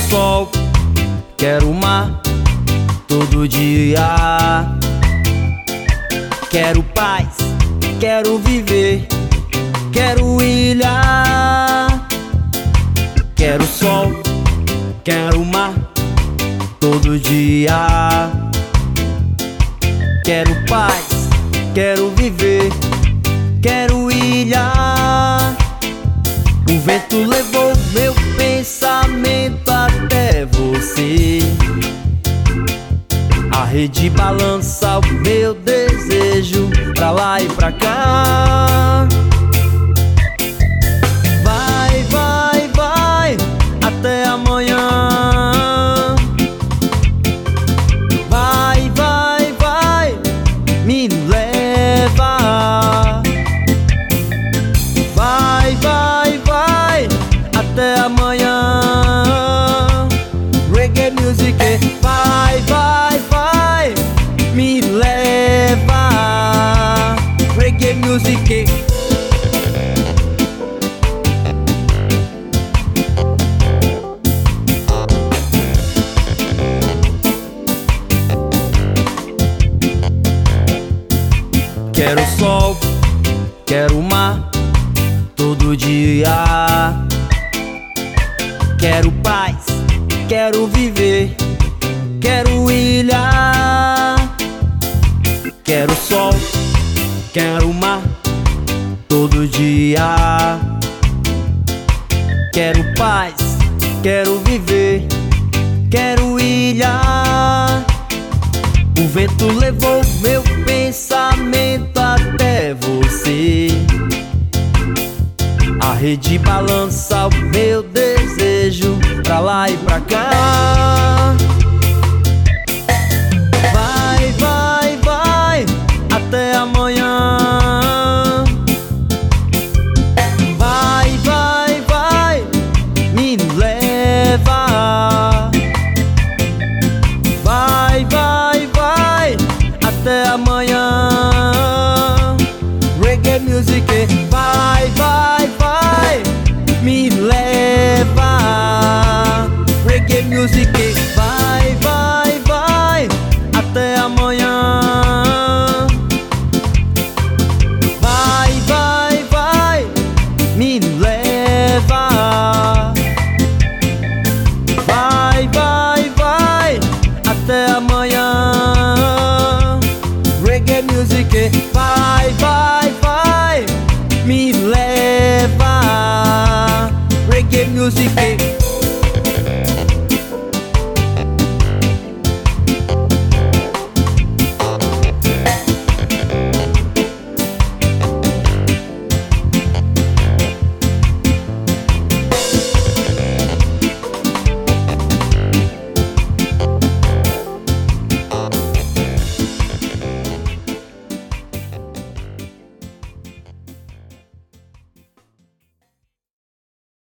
sol, quero o mar todo dia. Quero paz, quero viver, quero ilha. Quero sol, quero o mar todo dia. Quero paz, quero viver, quero ilha. O vento levou meu pensamento até você. A rede balança o meu desejo pra lá e pra cá. Vai, vai, vai, até amanhã. Vai, vai, vai, me leva. Vai, vai, vai, até amanhã. Reggae music, vai, vai, vai, me leva. Reggae music. Quero sol, quero o mar todo dia. Quero paz, quero viver, quero ilha. Quero sol, quero o mar todo dia. Quero paz, quero viver, quero ilha. O vento levou meu pensamento até você. A rede balança o meu desejo pra lá e pra cá. Vai, vai, vai, até amanhã. Vai, vai, vai, me leva. Vai, vai, vai, até amanhã. Reggae music, vai, vai, vai, me leva. Reggae music, vai, vai, vai, até amanhã. Vai, vai, vai, me leva. Vai, vai, vai, até amanhã. Reggae music, vai, vai, vai, me leva. Reggae music.